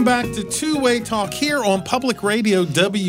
Welcome back to Two-Way Talk here on Public Radio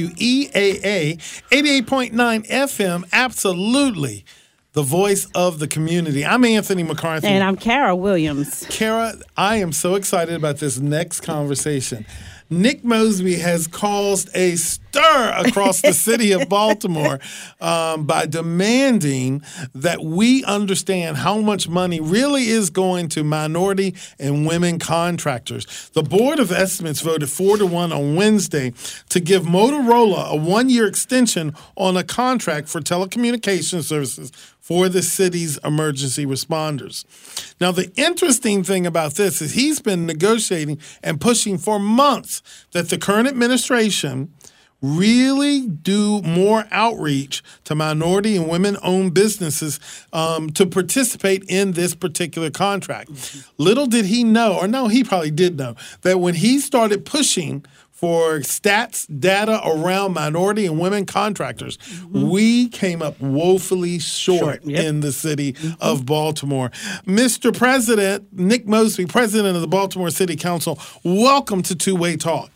WEAA 88.9 FM. Absolutely the voice of the community. I'm Anthony McCarthy. And I'm Kara Williams. Kara, I am so excited about this next conversation. Nick Mosby has caused a stir across the city of Baltimore by demanding that we understand how much money really is going to minority and women contractors. The Board of Estimates voted 4-1 on Wednesday to give Motorola a one-year extension on a contract for telecommunication services for the city's emergency responders. Now, the interesting thing about this is he's been negotiating and pushing for months that the current administration really do more outreach to minority and women-owned businesses to participate in this particular contract. Little did he know, or no, he probably did know, that when he started pushing for stats, data around minority and women contractors, we came up woefully short in the city of Baltimore. Mr. President, Nick Mosby, President of the Baltimore City Council, welcome to Two-Way Talk.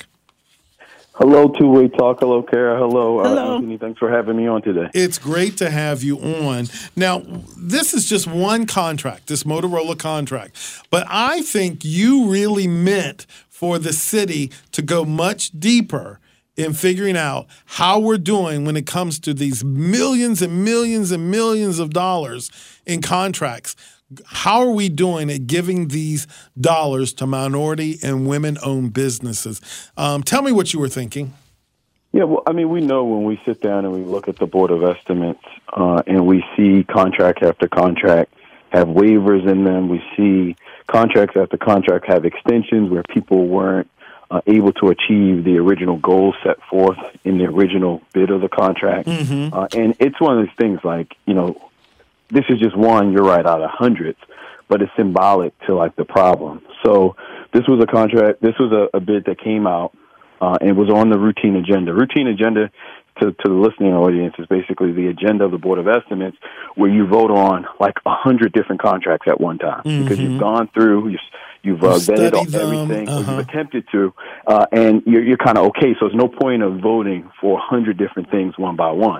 Hello, Two-Way Talk. Hello, Kara. Hello. Anthony. Thanks for having me on today. It's great to have you on. Now, this is just one contract, this Motorola contract, but I think you really meant for the city to go much deeper in figuring out how we're doing when it comes to these millions and millions and millions of dollars in contracts. How are we doing at giving these dollars to minority and women-owned businesses? Tell me what you were thinking. Yeah, well, I mean, we know when we sit down and we look at the Board of Estimates and we see contract after contract have waivers in them. We see contracts after contract have extensions where people weren't able to achieve the original goals set forth in the original bid of the contract. And it's one of those things like, you know, this is just one, you're right, out of hundreds, but it's symbolic to, like, the problem. So this was a contract, this was a bid that came out and was on the routine agenda. Routine agenda, to the listening audience, is basically the agenda of the Board of Estimates where you vote on, like, 100 different contracts at one time. Because you've gone through, you've vetted everything, or you've attempted to, and you're kind of okay. So there's no point of voting for 100 different things one by one.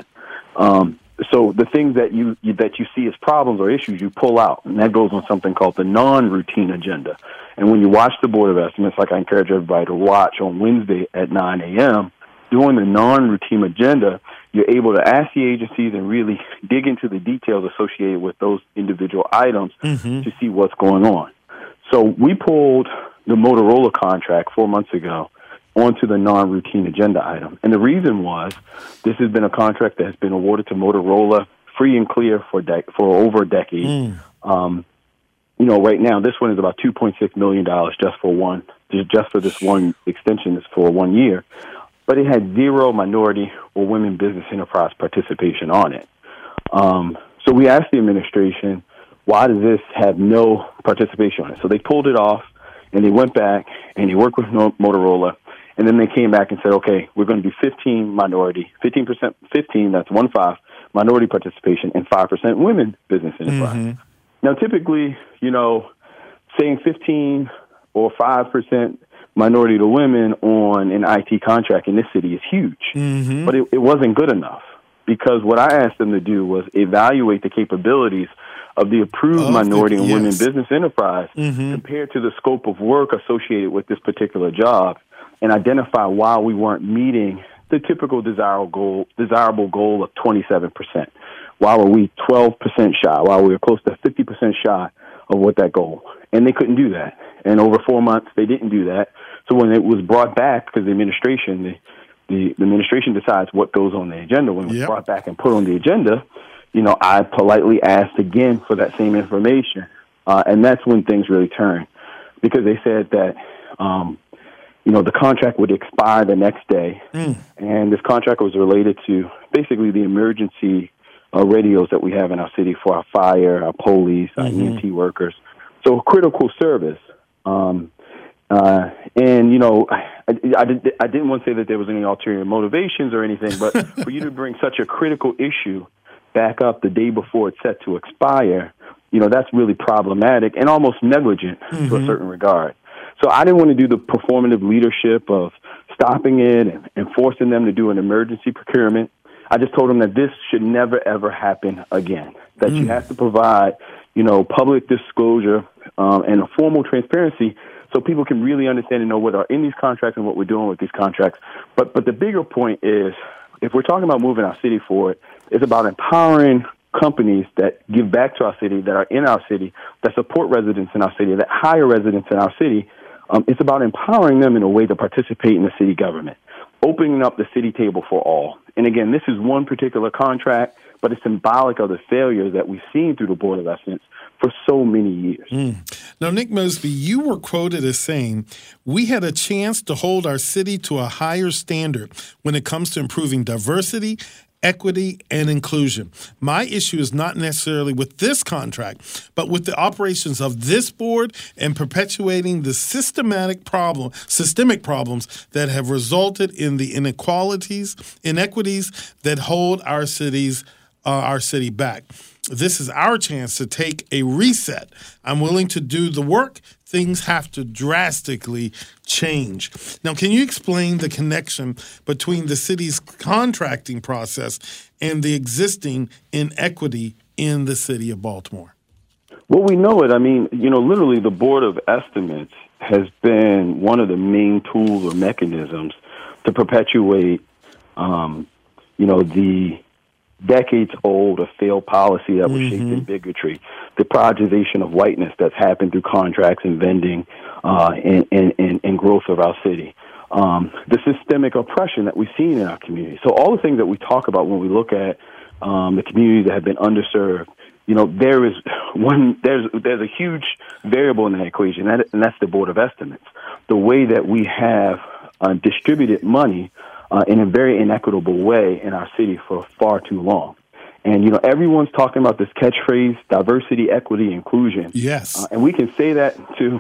So the things that you see as problems or issues, you pull out, and that goes on something called the non-routine agenda. And when you watch the Board of Estimates, like I encourage everybody to watch on Wednesday at 9 a.m., doing the non-routine agenda, you're able to ask the agencies and really dig into the details associated with those individual items to see what's going on. So we pulled the Motorola contract 4 months ago onto the non-routine agenda item. And the reason was this has been a contract that has been awarded to Motorola free and clear for over a decade. You know, right now, this one is about $2.6 million just for this one extension is for 1 year. But it had zero minority or women business enterprise participation on it. So we asked the administration, why does this have no participation on it? So they pulled it off, and they went back, and they worked with Motorola, and then they came back and said, okay, we're going to do 15%, that's 15, minority participation, and 5% women business enterprise. Now, typically, you know, saying 15 or 5% minority to women on an IT contract in this city is huge. But it wasn't good enough, because what I asked them to do was evaluate the capabilities of the approved minority and women business enterprise compared to the scope of work associated with this particular job, and identify why we weren't meeting the typical desirable goal of 27%. Why were we 12% shy? Why were we close to 50% shy of what that goal? And they couldn't do that. And over 4 months, they didn't do that. So when it was brought back, because the administration decides what goes on the agenda, when it was brought back and put on the agenda, you know, I politely asked again for that same information. And that's when things really turned, because they said that, you know, the contract would expire the next day. And this contract was related to basically the emergency radios that we have in our city for our fire, our police, our EMT workers. So a critical service. And, you know, I didn't want to say that there was any ulterior motivations or anything, but for you to bring such a critical issue back up the day before it's set to expire, you know, that's really problematic and almost negligent to a certain regard. So I didn't want to do the performative leadership of stopping it and forcing them to do an emergency procurement. I just told them that this should never, ever happen again, that you have to provide, public disclosure and a formal transparency so people can really understand and know what are in these contracts and what we're doing with these contracts. But the bigger point is, if we're talking about moving our city forward, it's about empowering companies that give back to our city, that are in our city, that support residents in our city, that hire residents in our city. It's about empowering them in a way to participate in the city government, opening up the city table for all. And again, this is one particular contract, but it's symbolic of the failures that we've seen through the Board of Estimates for so many years. Now, Nick Mosby, you were quoted as saying, "We had a chance to hold our city to a higher standard when it comes to improving diversity, equity, and inclusion. My issue is not necessarily with this contract, but with the operations of this board and perpetuating the systemic problems that have resulted in the inequities that hold our city back. This is our chance to take a reset. I'm willing to do the work. Things have to drastically change." Now, can you explain the connection between the city's contracting process and the existing inequity in the city of Baltimore? Well, we know it. I mean, literally the Board of Estimates has been one of the main tools or mechanisms to perpetuate, the decades-old or failed policy that was shaped in bigotry, the prioritization of whiteness that's happened through contracts and vending and growth of our city, the systemic oppression that we've seen in our community. So all the things that we talk about when we look at the communities that have been underserved, there's a huge variable in that equation, and that's the Board of Estimates. The way that we have distributed money in a very inequitable way in our city for far too long. And, everyone's talking about this catchphrase, diversity, equity, inclusion. Yes. And we can say that to,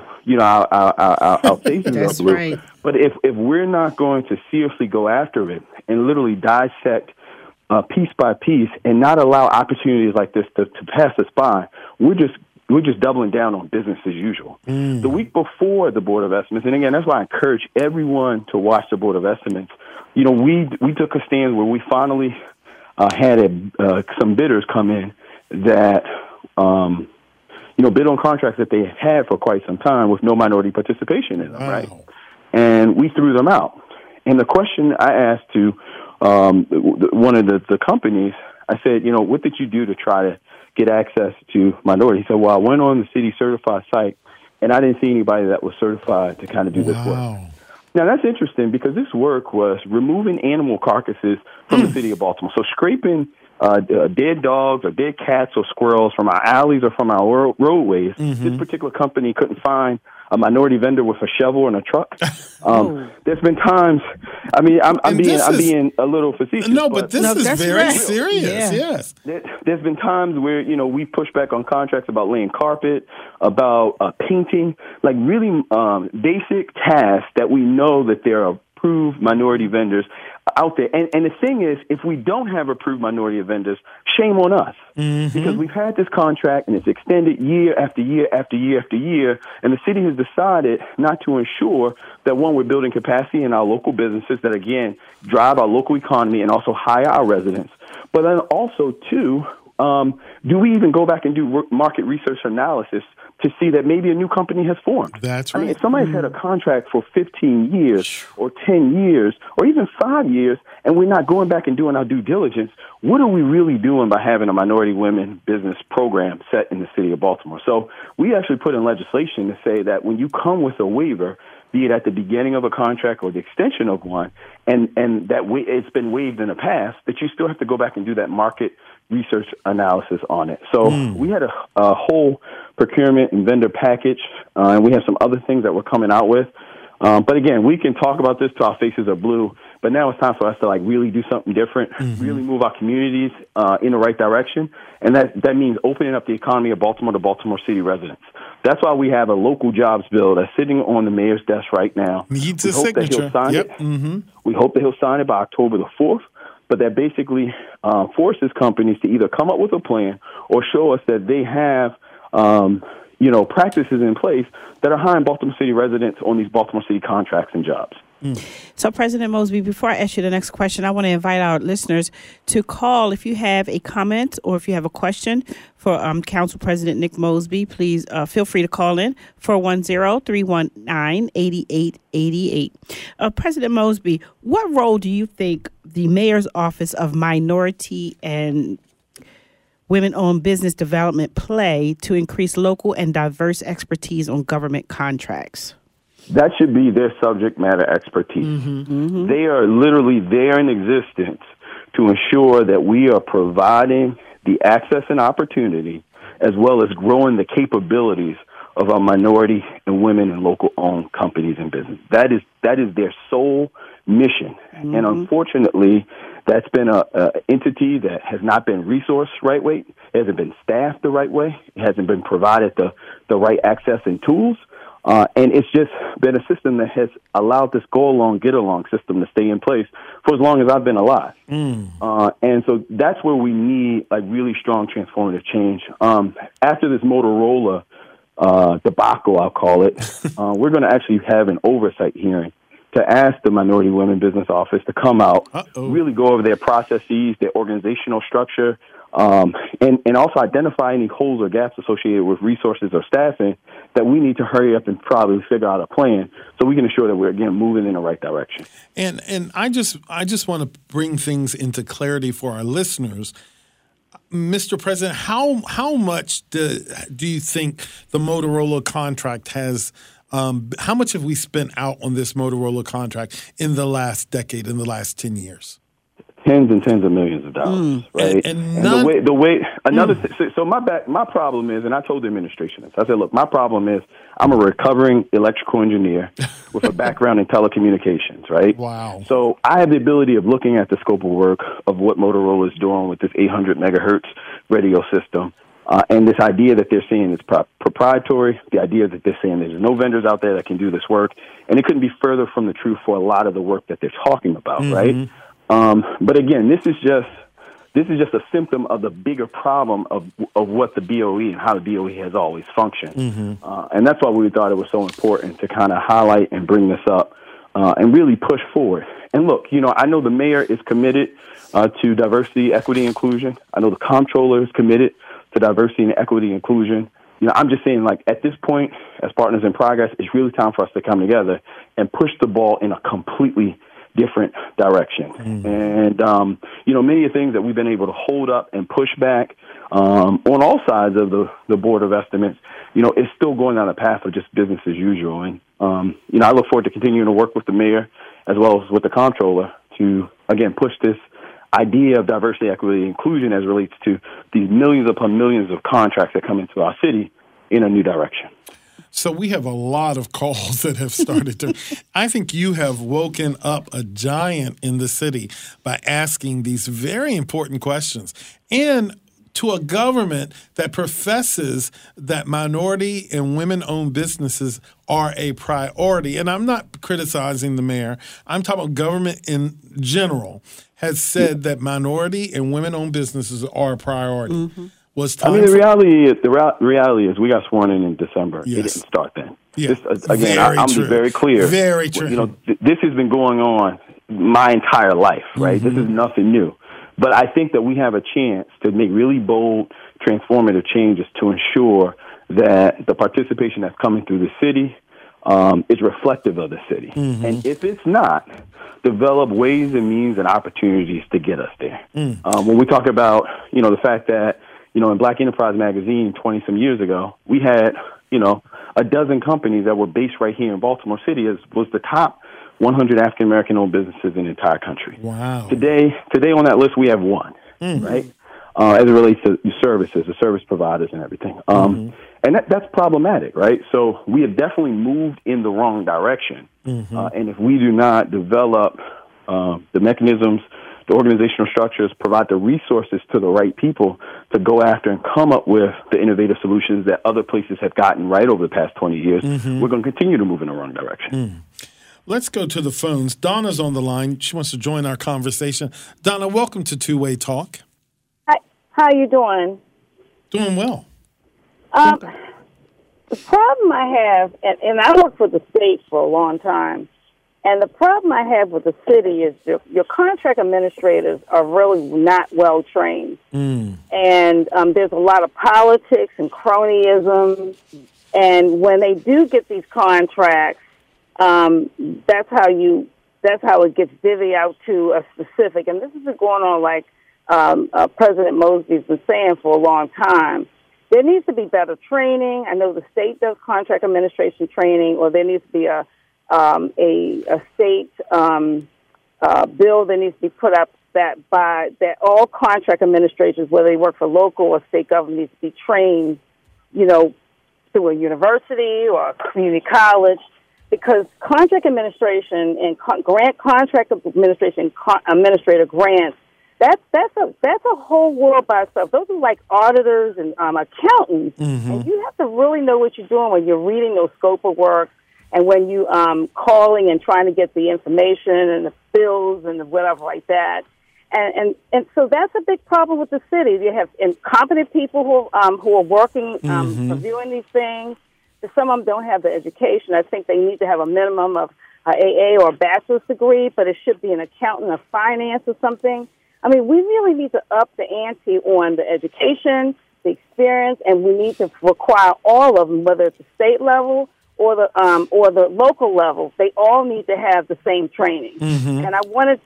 our faces are blue. Right. But if we're not going to seriously go after it and literally dissect piece by piece and not allow opportunities like this to pass us by, we're just doubling down on business as usual. The week before the Board of Estimates, and again, that's why I encourage everyone to watch the Board of Estimates. We took a stand where we finally had some bidders come in that, bid on contracts that they had for quite some time with no minority participation in them, right? And we threw them out. And the question I asked to one of the companies, I said, what did you do to try to get access to minority? He said, well, I went on the city certified site, and I didn't see anybody that was certified to kind of do this work. Now, that's interesting because this work was removing animal carcasses from the city of Baltimore. So scraping dead dogs or dead cats or squirrels from our alleys or from our roadways. This particular company couldn't find a minority vendor with a shovel and a truck. There's been times, I'm being a little facetious. No, but this is very serious, yes. There's been times where, we push back on contracts about laying carpet, about painting, like really basic tasks that we know that there are approved minority vendors out there. And the thing is, if we don't have approved minority vendors, shame on us. Because we've had this contract and it's extended year after year after year after year, and the city has decided not to ensure that, one, we're building capacity in our local businesses that, again, drive our local economy and also hire our residents. But then also, two, do we even go back and do market research analysis to see that maybe a new company has formed? That's right. I mean, if somebody's had a contract for 15 years or 10 years or even 5 years and we're not going back and doing our due diligence, what are we really doing by having a minority women business program set in the city of Baltimore? So we actually put in legislation to say that when you come with a waiver, be it at the beginning of a contract or the extension of one, and that it's been waived in the past, that you still have to go back and do that market research analysis on it. So we had a whole procurement and vendor package, and we have some other things that we're coming out with. But again, we can talk about this till our faces are blue, but now it's time for us to really do something different, really move our communities in the right direction, and that means opening up the economy of Baltimore to Baltimore City residents. That's why we have a local jobs bill that's sitting on the mayor's desk right now. Needs a signature. That he'll sign it. We hope that he'll sign it by October the 4th, but that basically forces companies to either come up with a plan or show us that they have practices in place that are hiring Baltimore City residents on these Baltimore City contracts and jobs. So, President Mosby, before I ask you the next question, I want to invite our listeners to call if you have a comment or if you have a question for Council President Nick Mosby. Please feel free to call in 410-319-8888. President Mosby, what role do you think the Mayor's Office of Minority and Women-Owned Business Development play to increase local and diverse expertise on government contracts? That should be their subject matter expertise. Mm-hmm. They are literally there in existence to ensure that we are providing the access and opportunity as well as growing the capabilities of our minority and women and local-owned companies and business. That is their sole mission. Mm-hmm. And unfortunately, that's been an entity that has not been resourced right way, hasn't been staffed the right way, it hasn't been provided the right access and tools. And it's just been a system that has allowed this go-along, get-along system to stay in place for as long as I've been alive. And so that's where we need really strong transformative change. After this Motorola debacle, I'll call it, we're going to actually have an oversight hearing to ask the Minority Women Business Office to come out, really go over their processes, their organizational structure, and also identify any holes or gaps associated with resources or staffing that we need to hurry up and probably figure out a plan so we can ensure that we're, again, moving in the right direction. And I just want to bring things into clarity for our listeners. Mr. President, how much do you think the Motorola contract has how much have we spent out on this Motorola contract in the last decade, in the last 10 years? Tens and tens of millions of dollars, right? And so my problem is, and I told the administration this, I said, look, my problem is I'm a recovering electrical engineer with a background in telecommunications, right? Wow. So I have the ability of looking at the scope of work of what Motorola is doing with this 800 megahertz radio system. And this idea that they're saying is proprietary, the idea that they're saying there's no vendors out there that can do this work, and it couldn't be further from the truth for a lot of the work that they're talking about, right? But again, this is just a symptom of the bigger problem of what the BOE and how the BOE has always functioned. And that's why we thought it was so important to kind of highlight and bring this up and really push forward. And look, I know the mayor is committed to diversity, equity, inclusion. I know the comptroller is committed to diversity and equity inclusion. I'm just saying, at this point, as partners in progress, it's really time for us to come together and push the ball in a completely different direction. And, many of the things that we've been able to hold up and push back on all sides of the Board of Estimates, it's still going down a path of just business as usual. And, I look forward to continuing to work with the mayor as well as with the comptroller to, again, push this idea of diversity, equity, inclusion as relates to these millions upon millions of contracts that come into our city in a new direction. So we have a lot of calls that have started to. I think you have woken up a giant in the city by asking these very important questions. And to a government that professes that minority and women-owned businesses are a priority. And I'm not criticizing the mayor. I'm talking about government in general has said that minority and women-owned businesses are a priority. The reality is we got sworn in December. Yes. It didn't start then. Yeah. I'm just very clear. Very true. This has been going on my entire life, right? This is nothing new. But I think that we have a chance to make really bold, transformative changes to ensure that the participation that's coming through the city is reflective of the city. And if it's not, develop ways and means and opportunities to get us there. When we talk about, the fact that, in Black Enterprise Magazine 20-some years ago, we had, a dozen companies that were based right here in Baltimore City was the top 100 African-American-owned businesses in the entire country. Wow. Today on that list, we have one, right, as it relates to services, the service providers and everything. And that's problematic, right? So we have definitely moved in the wrong direction. And if we do not develop the mechanisms, the organizational structures, provide the resources to the right people to go after and come up with the innovative solutions that other places have gotten right over the past 20 years, we're going to continue to move in the wrong direction. Let's go to the phones. Donna's on the line. She wants to join our conversation. Donna, welcome to Two-Way Talk. Hi. How are you doing? Doing well. The problem I have, and I worked for the state for a long time, and the problem I have with the city is your contract administrators are really not well trained. And there's a lot of politics and cronyism. And when they do get these contracts, that's how it gets divvied out to a specific. And this has been going on like President Mosby's been saying for a long time. There needs to be better training. I know the state does contract administration training, or there needs to be a state bill that needs to be put up that all contract administrators, whether they work for local or state government, needs to be trained, through a university or a community college, because contract administration and contract administration administrator grants, that's a whole world by itself. Those are like auditors and accountants, and you have to really know what you're doing when you're reading those scope of work, and when you calling and trying to get the information and the bills and whatever like that. And so that's a big problem with the city. You have incompetent people who are working, reviewing these things. Some of them don't have the education. I think they need to have a minimum of AA or a bachelor's degree, but it should be an accountant or finance or something. I mean, we really need to up the ante on the education, the experience, and we need to require all of them, whether it's the state level or the local level. They all need to have the same training. And I wanted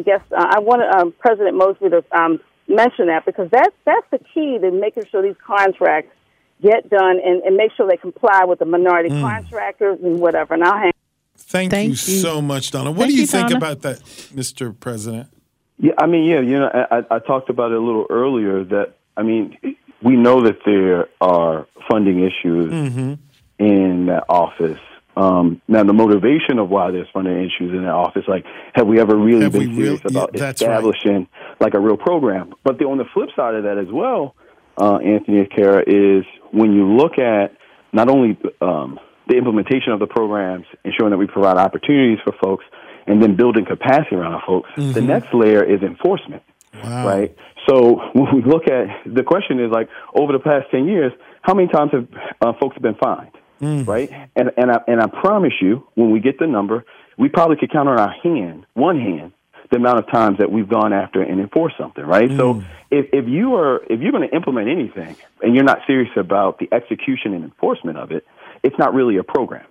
to President Mosby to mention that, because that's the key to making sure these contracts get done and make sure they comply with the minority contractors and whatever. And I'll hang. Thank you so much, Donna. What do you think about that, Mr. President? Yeah, I mean, I talked about it a little earlier that, I mean, we know that there are funding issues in that office. Now, the motivation of why there's funding issues in that office, like, have we ever really been serious about establishing like a real program? But on the flip side of that as well, Anthony and Kara, is when you look at not only the implementation of the programs, ensuring that we provide opportunities for folks, and then building capacity around our folks, the next layer is enforcement, right? So when we look at, the question is, like, over the past 10 years, how many times have folks been fined, right? And I promise you, when we get the number, we probably could count on one hand, the amount of times that we've gone after and enforced something, right? So if you're going to implement anything and you're not serious about the execution and enforcement of it, it's not really a program.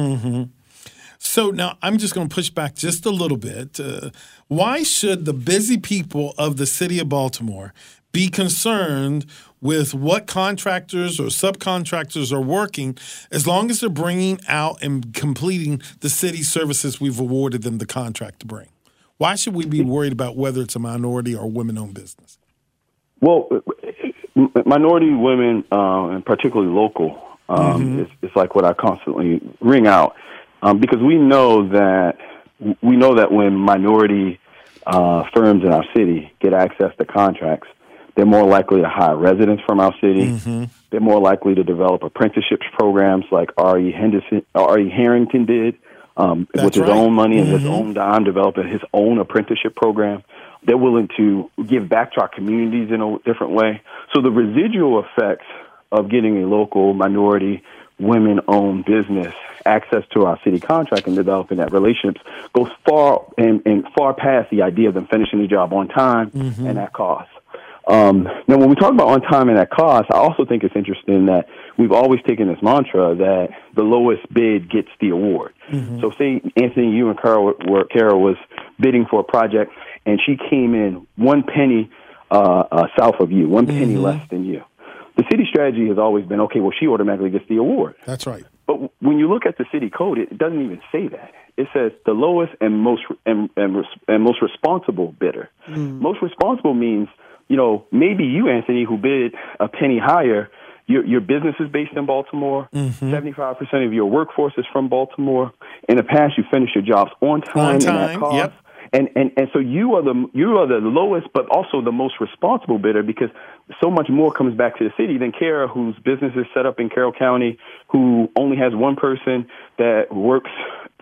So now I'm just going to push back just a little bit. Why should the busy people of the city of Baltimore be concerned with what contractors or subcontractors are working, as long as they're bringing out and completing the city services we've awarded them the contract to bring? Why should we be worried about whether it's a minority or women-owned business? Well, minority women, and particularly local, is like what I constantly ring out. Because we know that when minority firms in our city get access to contracts, they're more likely to hire residents from our city. They're more likely to develop apprenticeships programs like R.E. Harrington did with his own money and his own dime, developing his own apprenticeship program. They're willing to give back to our communities in a different way. So the residual effects of getting a local minority women-owned business access to our city contract and developing that relationships goes far and far past the idea of them finishing the job on time and at cost. Now, when we talk about on time and at cost, I also think it's interesting that we've always taken this mantra that the lowest bid gets the award. So say, Anthony, you and Kara was bidding for a project, and she came in 1 penny south of you, 1 penny less than you. The city strategy has always been, okay, well, she automatically gets the award. That's right. But when you look at the city code, it doesn't even say that. It says the lowest and most responsible bidder. Most responsible means, maybe you, Anthony, who bid a penny higher, your business is based in Baltimore. 75% of your workforce is from Baltimore. In the past, you finished your jobs on time and at cost. Yep. And so you are the lowest, but also the most responsible bidder, because so much more comes back to the city than Kara, whose business is set up in Carroll County, who only has one person that works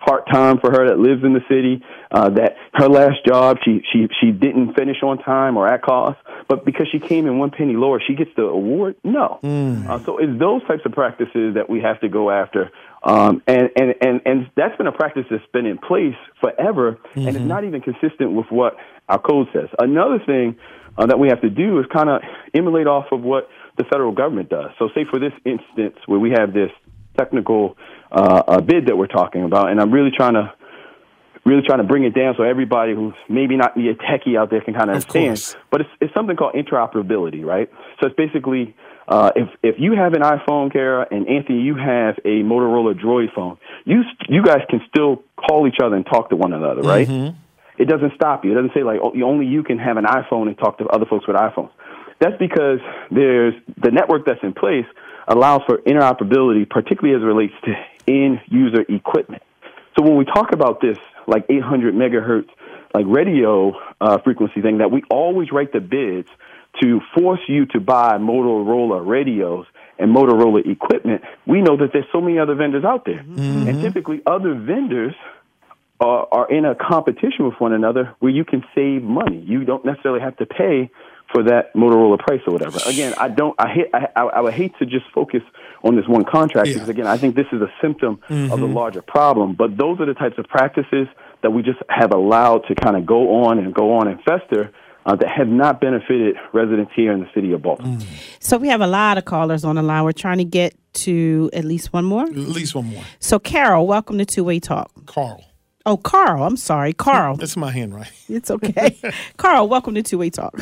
part-time for her that lives in the city, that her last job, she didn't finish on time or at cost, but because she came in 1 penny lower, she gets the award? No. So it's those types of practices that we have to go after. And that's been a practice that's been in place forever, and it's not even consistent with what our code says. Another thing that we have to do is kind of emulate off of what the federal government does. So say for this instance where we have this technical bid that we're talking about, and I'm really trying to bring it down so everybody who's maybe not be a techie out there can kind of understand. But it's something called interoperability, right? So it's basically if you have an iPhone, Kara, and Anthony, you have a Motorola Droid phone, you guys can still call each other and talk to one another, right? It doesn't stop you. It doesn't say like only you can have an iPhone and talk to other folks with iPhones. That's because there's the network that's in place allows for interoperability, particularly as it relates to end-user equipment. So when we talk about this, like 800 megahertz, like radio frequency thing, that we always write the bids to force you to buy Motorola radios and Motorola equipment, we know that there's so many other vendors out there. And typically other vendors are in a competition with one another where you can save money. You don't necessarily have to pay for that Motorola price or whatever. Again, I would hate to just focus on this one contract because, again, I think this is a symptom of the larger problem. But those are the types of practices that we just have allowed to kind of go on and fester that have not benefited residents here in the city of Baltimore. So we have a lot of callers on the line. We're trying to get to at least one more. At least one more. So, Carol, welcome to Two Way Talk. Carl. Oh, Carl. I'm sorry. Carl. That's my handwriting. It's okay. Carl, welcome to Two Way Talk.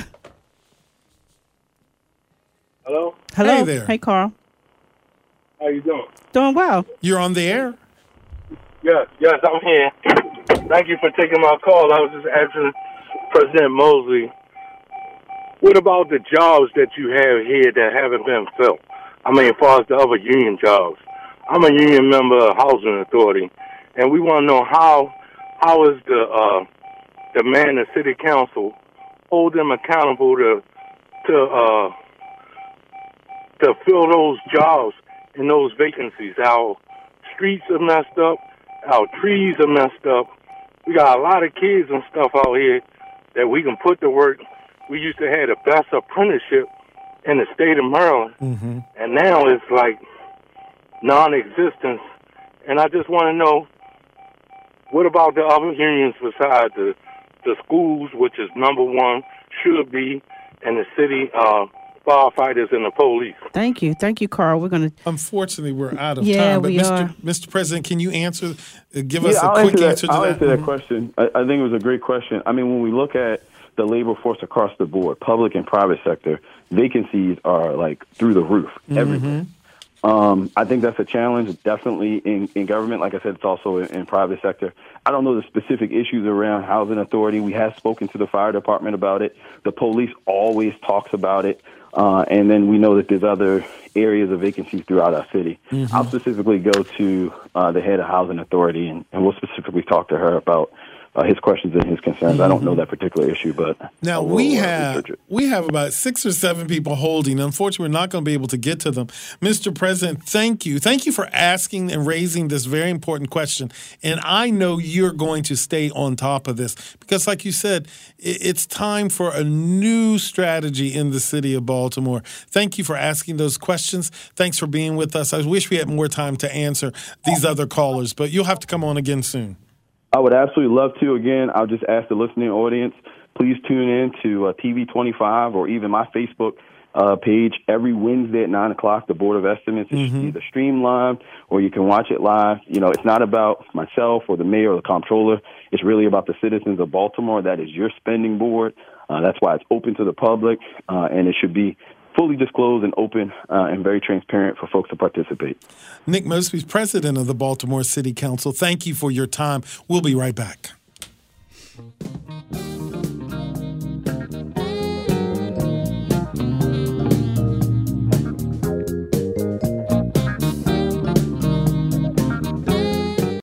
Hello? Hello. Hey there. Hey, Carl. How you doing? Doing well. You're on the air. Yes, I'm here. Thank you for taking my call. I was just asking President Mosley, what about the jobs that you have here that haven't been filled? I mean, as far as the other union jobs. I'm a union member of Housing Authority, and we want to know how is the man of City Council hold them accountable to fill those jobs and those vacancies. Our streets are messed up. Our trees are messed up. We got a lot of kids and stuff out here that we can put to work. We used to have the best apprenticeship in the state of Maryland, and now it's like non-existent. And I just want to know, what about the other unions besides the schools, which is number one, should be, and the city firefighters and the police? Thank you, Carl. We're going to. Unfortunately, we're out of Yeah, time. But we are. Mr. President, can you answer? Give us a I'll quick answer to I'll that. answer that question. I think it was a great question. I mean, when we look at the labor force across the board, public and private sector, vacancies are like through the roof everywhere. I think that's a challenge, definitely in government. Like I said, it's also in private sector. I don't know the specific issues around Housing Authority. We have spoken to the fire department about it. The police always talks about it. And then we know that there's other areas of vacancies throughout our city. I'll specifically go to the head of Housing Authority, and we'll specifically talk to her about his questions and his concerns. I don't know that particular issue, but now we have about 6 or 7 people holding. Unfortunately, we're not going to be able to get to them. Mr. President, thank you for asking and raising this very important question. And I know you're going to stay on top of this because, like you said, it's time for a new strategy in the city of Baltimore. Thank you for asking those questions. Thanks for being with us. I wish we had more time to answer these other callers, but you'll have to come on again soon. I would absolutely love to. Again, I'll just ask the listening audience, please tune in to TV 25 or even my Facebook page every Wednesday at 9 o'clock, the Board of Estimates. It's either streamed live or you can watch it live. You know, it's not about myself or the mayor or the comptroller. It's really about the citizens of Baltimore. That is your spending board. That's why it's open to the public, and it should be fully disclosed and open and very transparent for folks to participate. Nick Mosby, president of the Baltimore City Council, thank you for your time. We'll be right back.